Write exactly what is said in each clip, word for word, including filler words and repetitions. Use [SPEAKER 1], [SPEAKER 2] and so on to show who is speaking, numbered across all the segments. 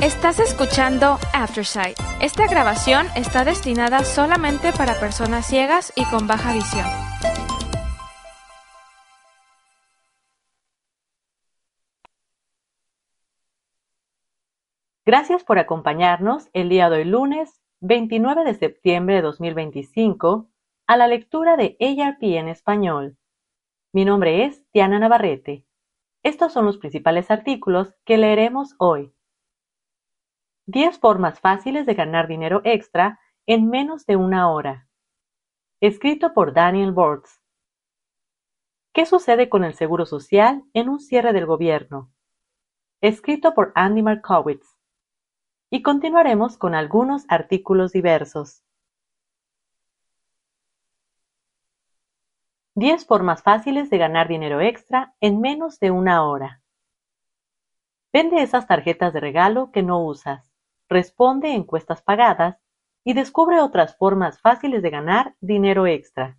[SPEAKER 1] Estás escuchando Aftersight. Esta grabación está destinada solamente para personas ciegas y con baja visión.
[SPEAKER 2] Gracias por acompañarnos el día de hoy lunes veintinueve de septiembre de dos mil veinticinco a la lectura de A R P en español. Mi nombre es Diana Navarrete. Estos son los principales artículos que leeremos hoy. diez formas fáciles de ganar dinero extra en menos de una hora. Escrito por Daniel Bortz. ¿Qué sucede con el Seguro Social en un cierre del gobierno? Escrito por Andy Markowitz. Y continuaremos con algunos artículos diversos. diez formas fáciles de ganar dinero extra en menos de una hora. Vende esas tarjetas de regalo que no usas. Responde encuestas pagadas y descubre otras formas fáciles de ganar dinero extra.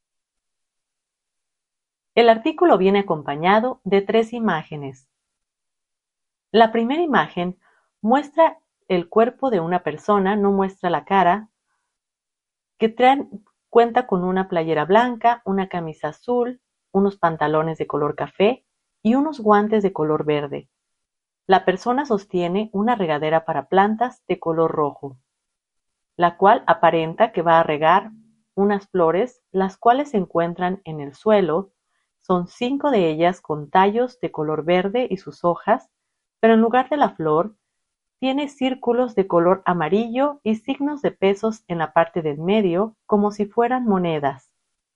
[SPEAKER 2] El artículo viene acompañado de tres imágenes. La primera imagen muestra el cuerpo de una persona, no muestra la cara, que trae, cuenta con una playera blanca, una camisa azul, unos pantalones de color café y unos guantes de color verde. La persona sostiene una regadera para plantas de color rojo, la cual aparenta que va a regar unas flores, las cuales se encuentran en el suelo. Son cinco de ellas con tallos de color verde y sus hojas, pero en lugar de la flor, tiene círculos de color amarillo y signos de pesos en la parte del medio, como si fueran monedas.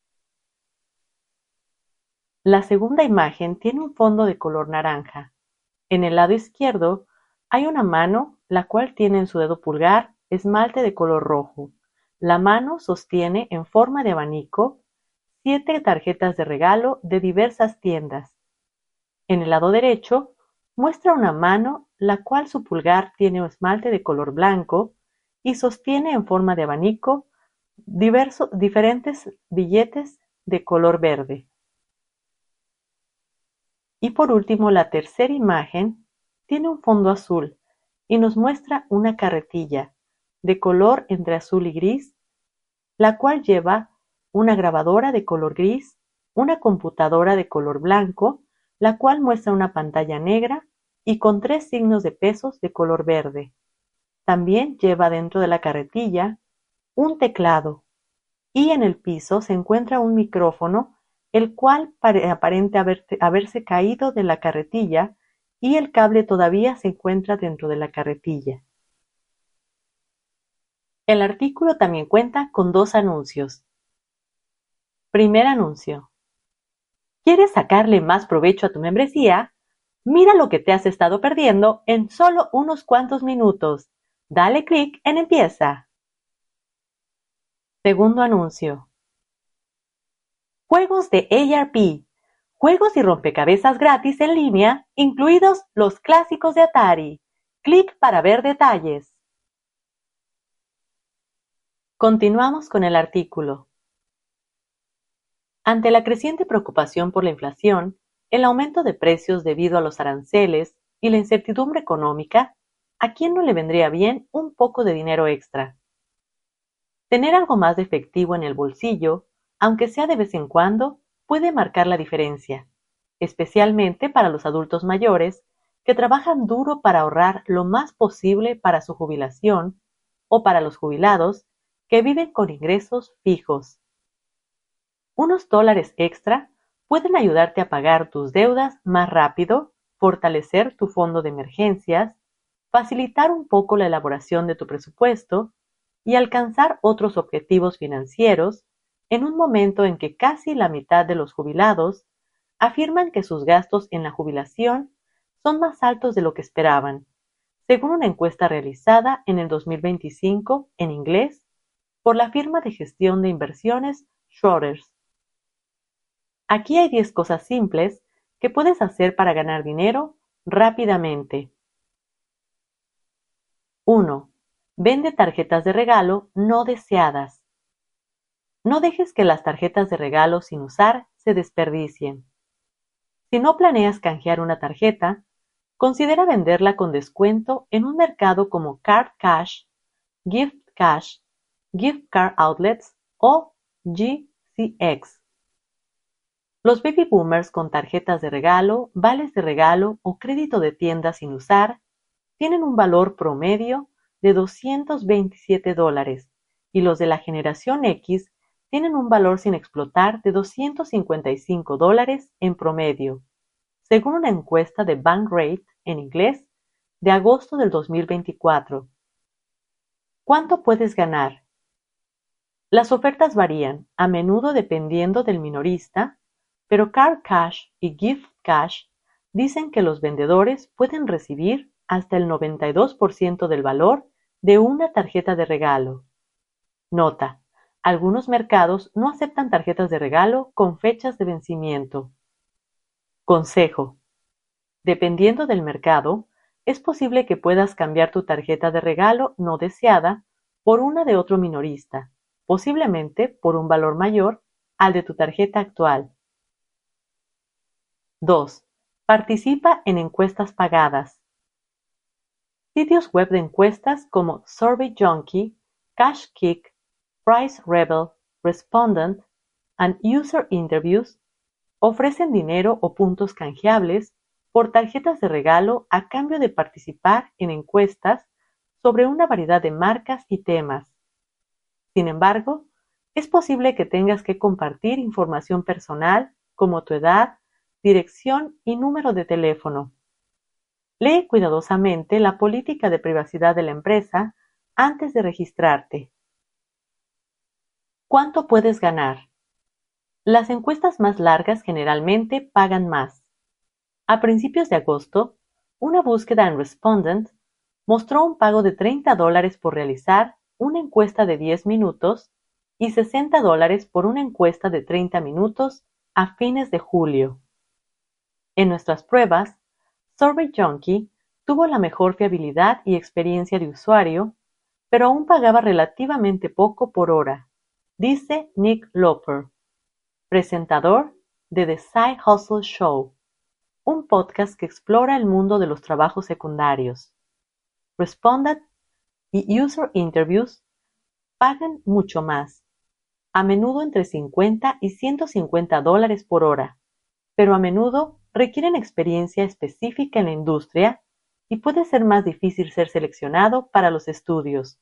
[SPEAKER 2] La segunda imagen tiene un fondo de color naranja. En el lado izquierdo hay una mano, la cual tiene en su dedo pulgar esmalte de color rojo. La mano sostiene en forma de abanico siete tarjetas de regalo de diversas tiendas. En el lado derecho muestra una mano, la cual su pulgar tiene esmalte de color blanco y sostiene en forma de abanico diversos, diferentes billetes de color verde. Y por último, la tercera imagen tiene un fondo azul y nos muestra una carretilla de color entre azul y gris, la cual lleva una grabadora de color gris, una computadora de color blanco, la cual muestra una pantalla negra y con tres signos de pesos de color verde. También lleva dentro de la carretilla un teclado y en el piso se encuentra un micrófono, el cual aparenta haberse, haberse caído de la carretilla y el cable todavía se encuentra dentro de la carretilla. El artículo también cuenta con dos anuncios. Primer anuncio. ¿Quieres sacarle más provecho a tu membresía? Mira lo que te has estado perdiendo en solo unos cuantos minutos. Dale clic en Empieza. Segundo anuncio. Juegos de A R P. Juegos y rompecabezas gratis en línea, incluidos los clásicos de Atari. Clic para ver detalles. Continuamos con el artículo. Ante la creciente preocupación por la inflación, el aumento de precios debido a los aranceles y la incertidumbre económica, ¿a quién no le vendría bien un poco de dinero extra? Tener algo más de efectivo en el bolsillo, aunque sea de vez en cuando, puede marcar la diferencia, especialmente para los adultos mayores que trabajan duro para ahorrar lo más posible para su jubilación o para los jubilados que viven con ingresos fijos. Unos dólares extra pueden ayudarte a pagar tus deudas más rápido, fortalecer tu fondo de emergencias, facilitar un poco la elaboración de tu presupuesto y alcanzar otros objetivos financieros en un momento en que casi la mitad de los jubilados afirman que sus gastos en la jubilación son más altos de lo que esperaban, según una encuesta realizada en el dos mil veinticinco en inglés por la firma de gestión de inversiones Schroders. Aquí hay diez cosas simples que puedes hacer para ganar dinero rápidamente. uno. Vende tarjetas de regalo no deseadas. No dejes que las tarjetas de regalo sin usar se desperdicien. Si no planeas canjear una tarjeta, considera venderla con descuento en un mercado como Card Cash, Gift Cash, Gift Card Outlets o G C X. Los baby boomers con tarjetas de regalo, vales de regalo o crédito de tienda sin usar tienen un valor promedio de doscientos veintisiete dólares y los de la generación X tienen un valor sin explotar de doscientos cincuenta y cinco dólares en promedio, según una encuesta de Bankrate en inglés de agosto del dos mil veinticuatro. ¿Cuánto puedes ganar? Las ofertas varían, a menudo dependiendo del minorista, pero Card Cash y Gift Cash dicen que los vendedores pueden recibir hasta el noventa y dos por ciento del valor de una tarjeta de regalo. Nota: algunos mercados no aceptan tarjetas de regalo con fechas de vencimiento. Consejo: dependiendo del mercado, es posible que puedas cambiar tu tarjeta de regalo no deseada por una de otro minorista, posiblemente por un valor mayor al de tu tarjeta actual. dos. Participa en encuestas pagadas. Sitios web de encuestas como SurveyJunkie, CashKick, Price Rebel, Respondent and User Interviews ofrecen dinero o puntos canjeables por tarjetas de regalo a cambio de participar en encuestas sobre una variedad de marcas y temas. Sin embargo, es posible que tengas que compartir información personal como tu edad, dirección y número de teléfono. Lee cuidadosamente la política de privacidad de la empresa antes de registrarte. ¿Cuánto puedes ganar? Las encuestas más largas generalmente pagan más. A principios de agosto, una búsqueda en Respondent mostró un pago de treinta dólares por realizar una encuesta de diez minutos y sesenta dólares por una encuesta de treinta minutos a fines de julio. En nuestras pruebas, SurveyJunkie tuvo la mejor fiabilidad y experiencia de usuario, pero aún pagaba relativamente poco por hora, dice Nick Loper, presentador de The Side Hustle Show, un podcast que explora el mundo de los trabajos secundarios. Respondent y User Interviews pagan mucho más, a menudo entre cincuenta y ciento cincuenta dólares por hora, pero a menudo requieren experiencia específica en la industria y puede ser más difícil ser seleccionado para los estudios.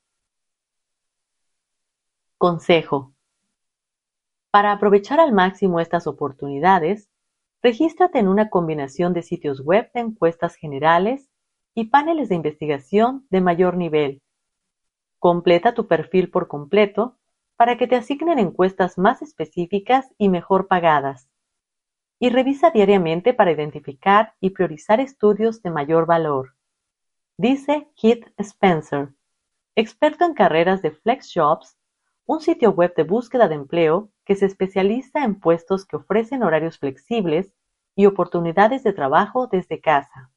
[SPEAKER 2] Consejo: para aprovechar al máximo estas oportunidades, regístrate en una combinación de sitios web de encuestas generales y paneles de investigación de mayor nivel. Completa tu perfil por completo para que te asignen encuestas más específicas y mejor pagadas. Y revisa diariamente para identificar y priorizar estudios de mayor valor. Dice Keith Spencer, experto en carreras de FlexJobs, un sitio web de búsqueda de empleo que se especializa en puestos que ofrecen horarios flexibles y oportunidades de trabajo desde casa.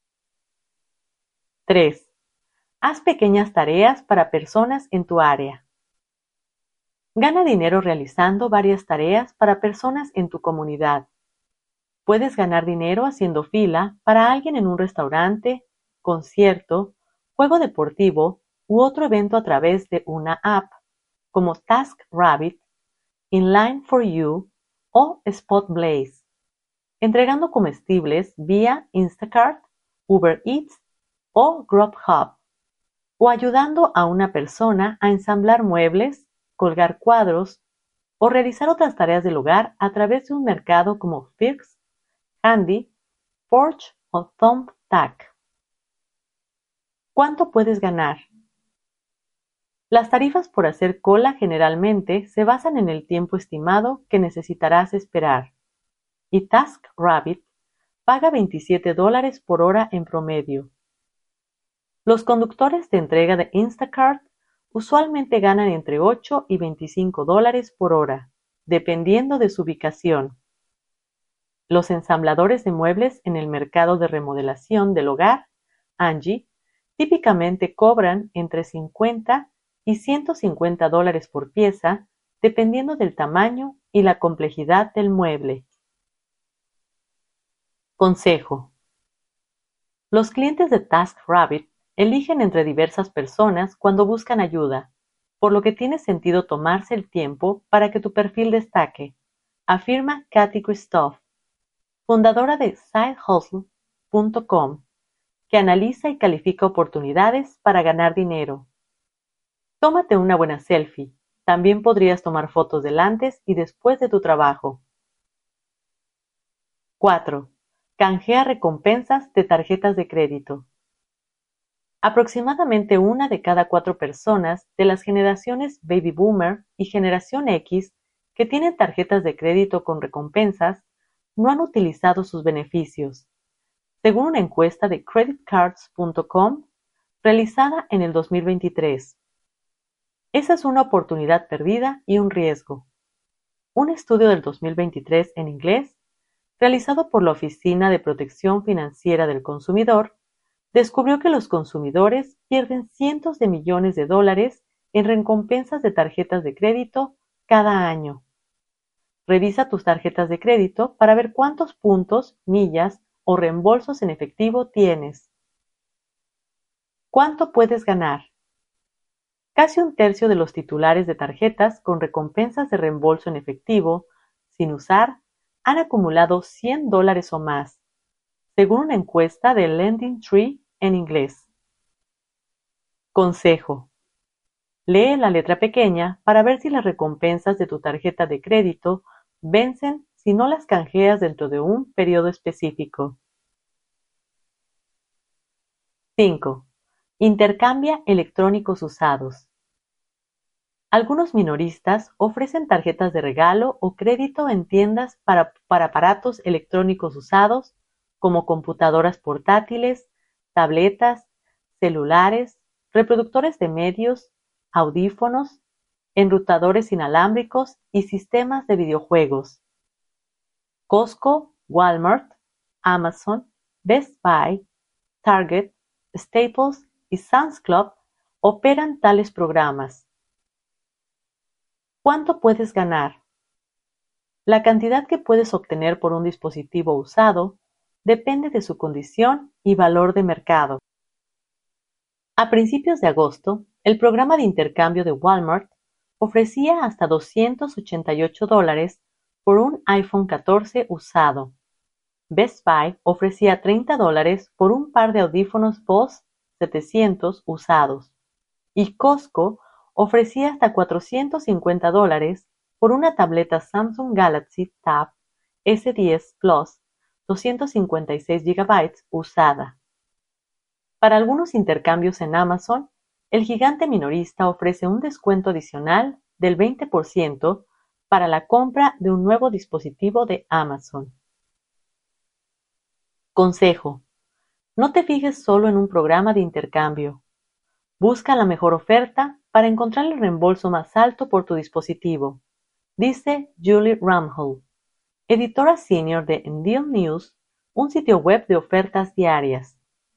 [SPEAKER 2] tres. Haz pequeñas tareas para personas en tu área. Gana dinero realizando varias tareas para personas en tu comunidad. Puedes ganar dinero haciendo fila para alguien en un restaurante, concierto, juego deportivo u otro evento a través de una app, como TaskRabbit, Inline for You o Spotblaze, entregando comestibles vía Instacart, Uber Eats o Grubhub, o ayudando a una persona a ensamblar muebles, colgar cuadros o realizar otras tareas del hogar a través de un mercado como Firks, Handy, Porch o Thumbtack. ¿Cuánto puedes ganar? Las tarifas por hacer cola generalmente se basan en el tiempo estimado que necesitarás esperar, y TaskRabbit paga veintisiete dólares por hora en promedio. Los conductores de entrega de Instacart usualmente ganan entre ocho y veinticinco dólares por hora, dependiendo de su ubicación. Los ensambladores de muebles en el mercado de remodelación del hogar, Angie, típicamente cobran entre cincuenta y ciento cincuenta dólares por pieza, dependiendo del tamaño y la complejidad del mueble. Consejo: Los clientes de TaskRabbit eligen entre diversas personas cuando buscan ayuda, por lo que tiene sentido tomarse el tiempo para que tu perfil destaque, afirma Kathy Christoph, fundadora de side hustle punto com, que analiza y califica oportunidades para ganar dinero. Tómate una buena selfie. También podrías tomar fotos del antes y después de tu trabajo. cuatro. Canjea recompensas de tarjetas de crédito. Aproximadamente una de cada cuatro personas de las generaciones Baby Boomer y Generación X que tienen tarjetas de crédito con recompensas no han utilizado sus beneficios, según una encuesta de credit cards punto com realizada en el dos mil veintitrés. Esa es una oportunidad perdida y un riesgo. Un estudio del dos mil veintitrés en inglés, realizado por la Oficina de Protección Financiera del Consumidor, descubrió que los consumidores pierden cientos de millones de dólares en recompensas de tarjetas de crédito cada año. Revisa tus tarjetas de crédito para ver cuántos puntos, millas o reembolsos en efectivo tienes. ¿Cuánto puedes ganar? Casi un tercio de los titulares de tarjetas con recompensas de reembolso en efectivo, sin usar, han acumulado cien dólares o más, según una encuesta de Lending Tree en inglés. Consejo: lee la letra pequeña para ver si las recompensas de tu tarjeta de crédito vencen si no las canjeas dentro de un periodo específico. cinco. Intercambia electrónicos usados. Algunos minoristas ofrecen tarjetas de regalo o crédito en tiendas para, para aparatos electrónicos usados como computadoras portátiles, tabletas, celulares, reproductores de medios, audífonos, enrutadores inalámbricos y sistemas de videojuegos. Costco, Walmart, Amazon, Best Buy, Target, Staples y Sam's Club operan tales programas. ¿Cuánto puedes ganar? La cantidad que puedes obtener por un dispositivo usado depende de su condición y valor de mercado. A principios de agosto, el programa de intercambio de Walmart ofrecía hasta doscientos ochenta y ocho dólares por un iPhone catorce usado. Best Buy ofrecía treinta dólares por un par de audífonos Bose setecientos usados, y Costco ofrecía hasta cuatrocientos cincuenta dólares por una tableta Samsung Galaxy Tab S diez Plus doscientos cincuenta y seis gigabytes usada. Para algunos intercambios en Amazon, el gigante minorista ofrece un descuento adicional del veinte por ciento para la compra de un nuevo dispositivo de Amazon. Consejo: no te fijes solo en un programa de intercambio. Busca la mejor oferta para encontrar el reembolso más alto por tu dispositivo, dice Julie Ramhall, editora senior de Deal News, un sitio web de ofertas diarias.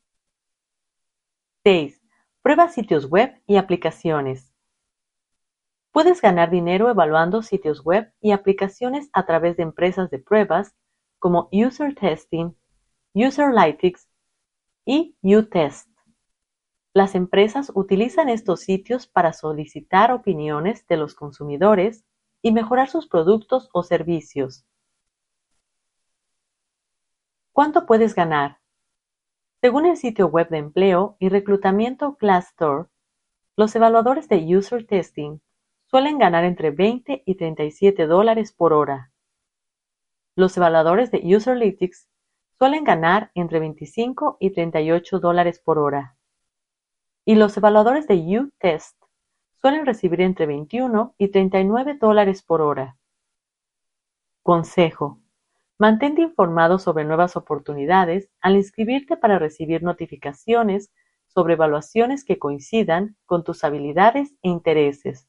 [SPEAKER 2] seis. Prueba sitios web y aplicaciones. Puedes ganar dinero evaluando sitios web y aplicaciones a través de empresas de pruebas como User Testing, Userlytics y UTest. Las empresas utilizan estos sitios para solicitar opiniones de los consumidores y mejorar sus productos o servicios. ¿Cuánto puedes ganar? Según el sitio web de empleo y reclutamiento Glassdoor, los evaluadores de User Testing suelen ganar entre veinte y treinta y siete dólares por hora. Los evaluadores de Userlytics suelen ganar entre veinticinco y treinta y ocho dólares por hora. Y los evaluadores de UTest suelen recibir entre veintiuno y treinta y nueve dólares por hora. Consejo: mantente informado sobre nuevas oportunidades al inscribirte para recibir notificaciones sobre evaluaciones que coincidan con tus habilidades e intereses.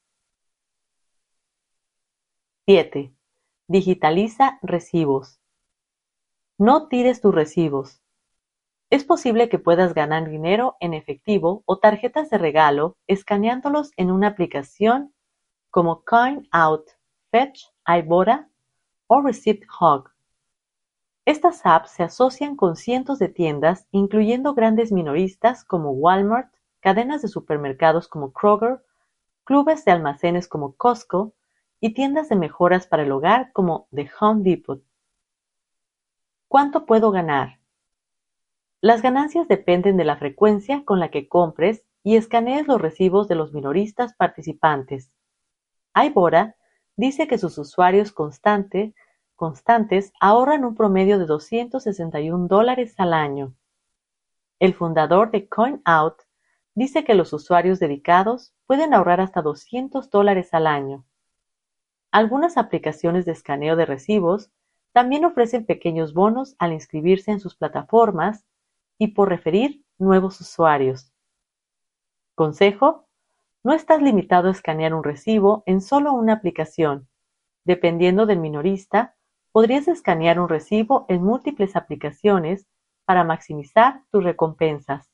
[SPEAKER 2] siete. Digitaliza recibos. No tires tus recibos. Es posible que puedas ganar dinero en efectivo o tarjetas de regalo escaneándolos en una aplicación como CoinOut, Fetch, Ibotta o ReceiptHog. Estas apps se asocian con cientos de tiendas, incluyendo grandes minoristas como Walmart, cadenas de supermercados como Kroger, clubes de almacenes como Costco y tiendas de mejoras para el hogar como The Home Depot. ¿Cuánto puedo ganar? Las ganancias dependen de la frecuencia con la que compres y escanees los recibos de los minoristas participantes. Ibotta dice que sus usuarios constante, constantes ahorran un promedio de doscientos sesenta y un dólares al año. El fundador de CoinOut dice que los usuarios dedicados pueden ahorrar hasta doscientos dólares al año. Algunas aplicaciones de escaneo de recibos también ofrecen pequeños bonos al inscribirse en sus plataformas y por referir nuevos usuarios. Consejo: no estás limitado a escanear un recibo en solo una aplicación. Dependiendo del minorista, podrías escanear un recibo en múltiples aplicaciones para maximizar tus recompensas.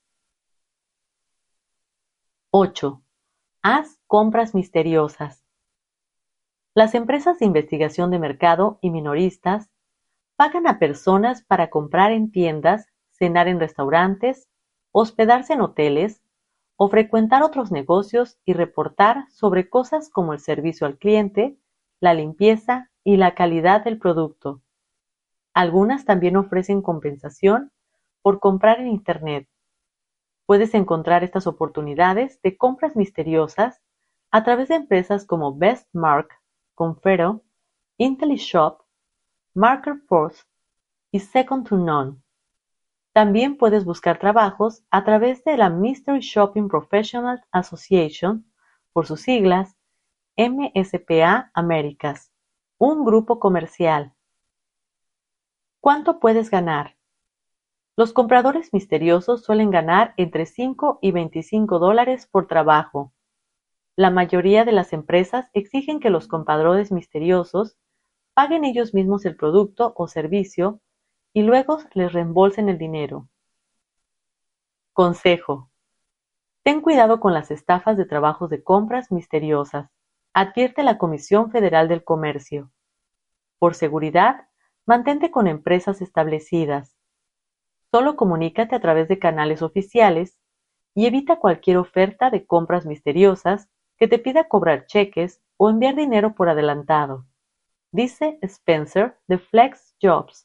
[SPEAKER 2] ocho. Haz compras misteriosas. Las empresas de investigación de mercado y minoristas pagan a personas para comprar en tiendas, cenar en restaurantes, hospedarse en hoteles o frecuentar otros negocios y reportar sobre cosas como el servicio al cliente, la limpieza y la calidad del producto. Algunas también ofrecen compensación por comprar en Internet. Puedes encontrar estas oportunidades de compras misteriosas a través de empresas como Bestmark, Confero, IntelliShop, MarketForce y Second to None. También puedes buscar trabajos a través de la Mystery Shopping Professionals Association, por sus siglas M S P A Americas, un grupo comercial. ¿Cuánto puedes ganar? Los compradores misteriosos suelen ganar entre cinco y veinticinco dólares por trabajo. La mayoría de las empresas exigen que los compradores misteriosos paguen ellos mismos el producto o servicio y luego les reembolsen el dinero. Consejo: ten cuidado con las estafas de trabajos de compras misteriosas. Advierte la Comisión Federal del Comercio. Por seguridad, mantente con empresas establecidas. Solo comunícate a través de canales oficiales y evita cualquier oferta de compras misteriosas que te pida cobrar cheques o enviar dinero por adelantado, dice Spencer de FlexJobs.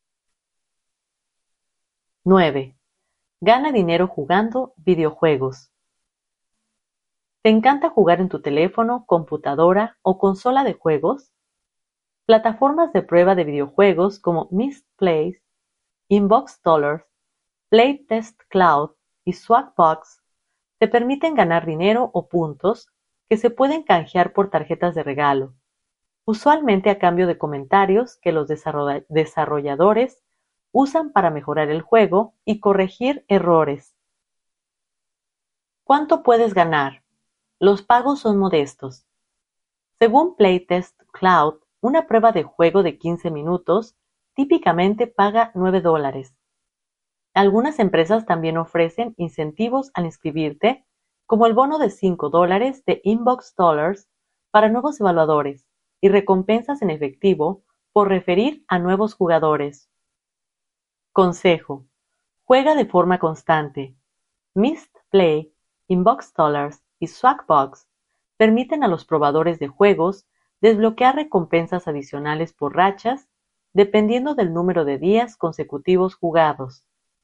[SPEAKER 2] nueve. Gana dinero jugando videojuegos. ¿Te encanta jugar en tu teléfono, computadora o consola de juegos? Plataformas de prueba de videojuegos como Mistplay, Inbox Dollars, Playtest Cloud y Swagbucks te permiten ganar dinero o puntos que se pueden canjear por tarjetas de regalo, usualmente a cambio de comentarios que los desarrolladores usan para mejorar el juego y corregir errores. ¿Cuánto puedes ganar? Los pagos son modestos. Según Playtest Cloud, una prueba de juego de quince minutos típicamente paga nueve dólares. Algunas empresas también ofrecen incentivos al inscribirte, como el bono de cinco dólares de Inbox Dollars para nuevos evaluadores y recompensas en efectivo por referir a nuevos jugadores. Consejo: juega de forma constante. Mistplay, Inbox Dollars y Swagbucks permiten a los probadores de juegos desbloquear recompensas adicionales por rachas dependiendo del número de días consecutivos jugados.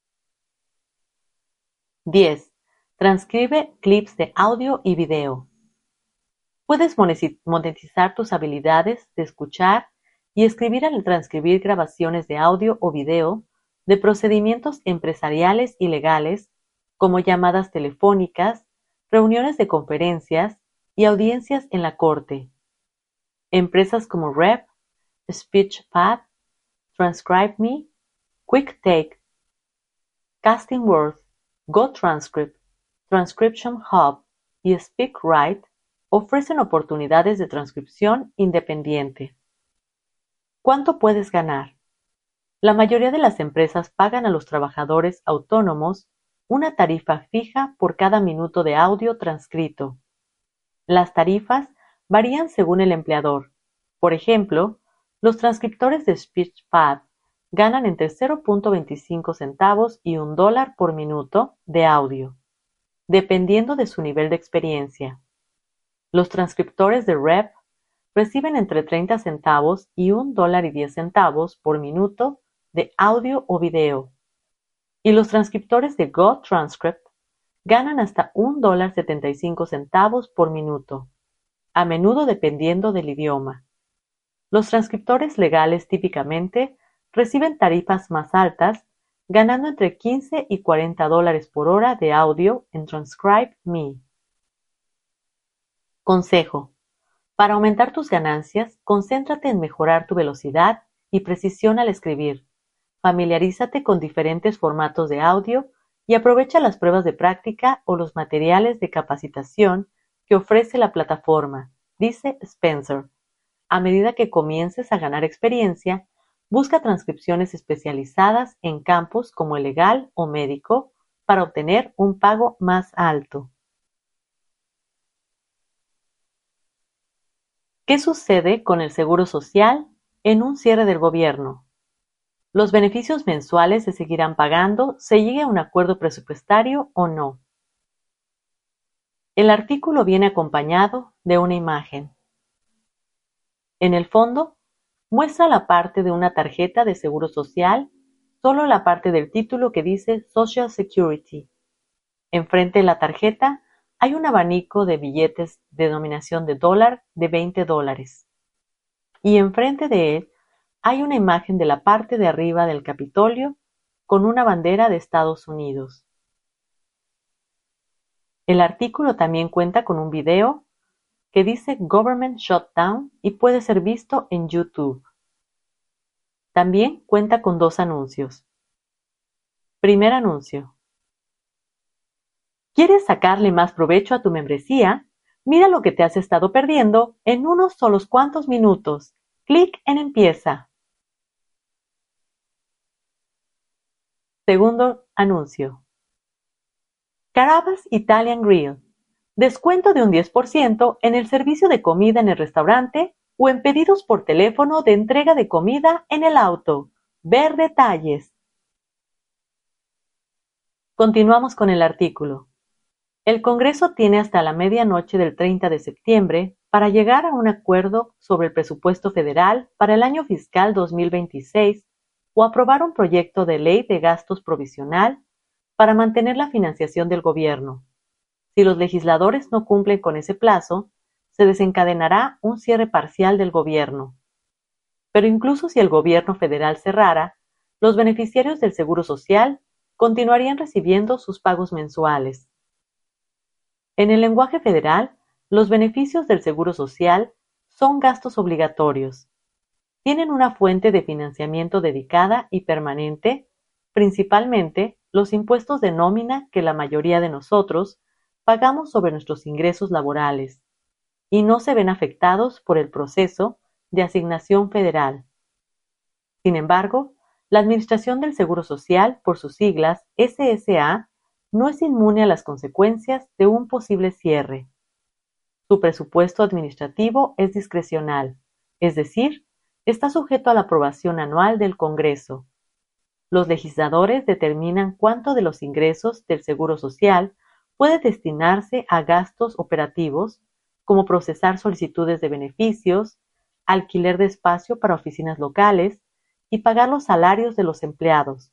[SPEAKER 2] diez. Transcribe clips de audio y video. Puedes monetizar tus habilidades de escuchar y escribir al transcribir grabaciones de audio o video de procedimientos empresariales y legales, como llamadas telefónicas, reuniones de conferencias y audiencias en la corte. Empresas como Rep, SpeechPad, TranscribeMe, QuickTake, CastingWorth, GoTranscript, Transcription Hub y SpeakWrite ofrecen oportunidades de transcripción independiente. ¿Cuánto puedes ganar? La mayoría de las empresas pagan a los trabajadores autónomos una tarifa fija por cada minuto de audio transcrito. Las tarifas varían según el empleador. Por ejemplo, los transcriptores de SpeechPad ganan entre cero punto veinticinco centavos y un dólar por minuto de audio, dependiendo de su nivel de experiencia. Los transcriptores de Rep reciben entre treinta centavos y un dólar y diez centavos por minuto de audio o video, y los transcriptores de GoTranscript ganan hasta un dólar setenta y cinco centavos por minuto, a menudo dependiendo del idioma. Los transcriptores legales típicamente reciben tarifas más altas, ganando entre quince y cuarenta dólares por hora de audio en Transcribe punto me. Consejo: para aumentar tus ganancias, concéntrate en mejorar tu velocidad y precisión al escribir. Familiarízate con diferentes formatos de audio y aprovecha las pruebas de práctica o los materiales de capacitación que ofrece la plataforma, dice Spencer. A medida que comiences a ganar experiencia, busca transcripciones especializadas en campos como el legal o médico para obtener un pago más alto. ¿Qué sucede con el Seguro Social en un cierre del gobierno? ¿Los beneficios mensuales se seguirán pagando se llegue a un acuerdo presupuestario o no? El artículo viene acompañado de una imagen. En el fondo, muestra la parte de una tarjeta de seguro social, solo la parte del título que dice Social Security. Enfrente de la tarjeta hay un abanico de billetes de denominación de dólar de veinte dólares. Y enfrente de él hay una imagen de la parte de arriba del Capitolio con una bandera de Estados Unidos. El artículo también cuenta con un video que dice Government Shutdown y puede ser visto en YouTube. También cuenta con dos anuncios. Primer anuncio. ¿Quieres sacarle más provecho a tu membresía? Mira lo que te has estado perdiendo en unos solos cuantos minutos. Clic en Empieza. Segundo anuncio. Carrabba's Italian Grill. Descuento de un diez por ciento en el servicio de comida en el restaurante o en pedidos por teléfono de entrega de comida en el auto. Ver detalles. Continuamos con el artículo. El Congreso tiene hasta la medianoche del treinta de septiembre para llegar a un acuerdo sobre el presupuesto federal para el año fiscal dos mil veintiséis o aprobar un proyecto de ley de gastos provisional para mantener la financiación del gobierno. Si los legisladores no cumplen con ese plazo, se desencadenará un cierre parcial del gobierno. Pero incluso si el gobierno federal cerrara, los beneficiarios del Seguro Social continuarían recibiendo sus pagos mensuales. En el lenguaje federal, los beneficios del Seguro Social son gastos obligatorios. Tienen una fuente de financiamiento dedicada y permanente, principalmente los impuestos de nómina que la mayoría de nosotros pagamos sobre nuestros ingresos laborales, y no se ven afectados por el proceso de asignación federal. Sin embargo, la Administración del Seguro Social, por sus siglas S S A, no es inmune a las consecuencias de un posible cierre. Su presupuesto administrativo es discrecional, es decir, está sujeto a la aprobación anual del Congreso. Los legisladores determinan cuánto de los ingresos del Seguro Social puede destinarse a gastos operativos, como procesar solicitudes de beneficios, alquiler de espacio para oficinas locales y pagar los salarios de los empleados.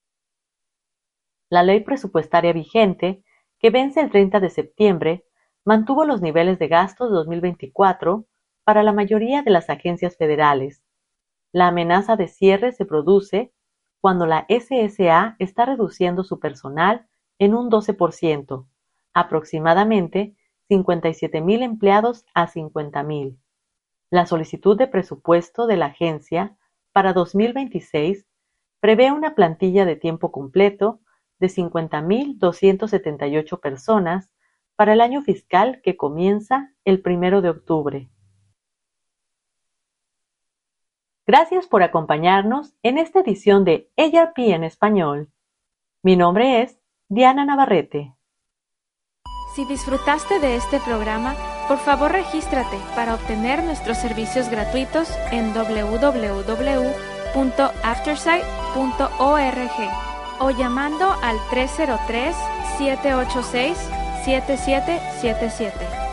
[SPEAKER 2] La ley presupuestaria vigente, que vence el treinta de septiembre, mantuvo los niveles de gastos de dos mil veinticuatro para la mayoría de las agencias federales. La amenaza de cierre se produce cuando la S S A está reduciendo su personal en un doce por ciento, aproximadamente cincuenta y siete mil empleados a cincuenta mil. La solicitud de presupuesto de la agencia para dos mil veintiséis prevé una plantilla de tiempo completo de cincuenta mil doscientas setenta y ocho personas para el año fiscal que comienza el primero de octubre. Gracias por acompañarnos en esta edición de A R P en español. Mi nombre es Diana Navarrete.
[SPEAKER 1] Si disfrutaste de este programa, por favor regístrate para obtener nuestros servicios gratuitos en w w w punto aftersight punto org o llamando al tres cero tres, siete ocho seis, siete siete siete siete.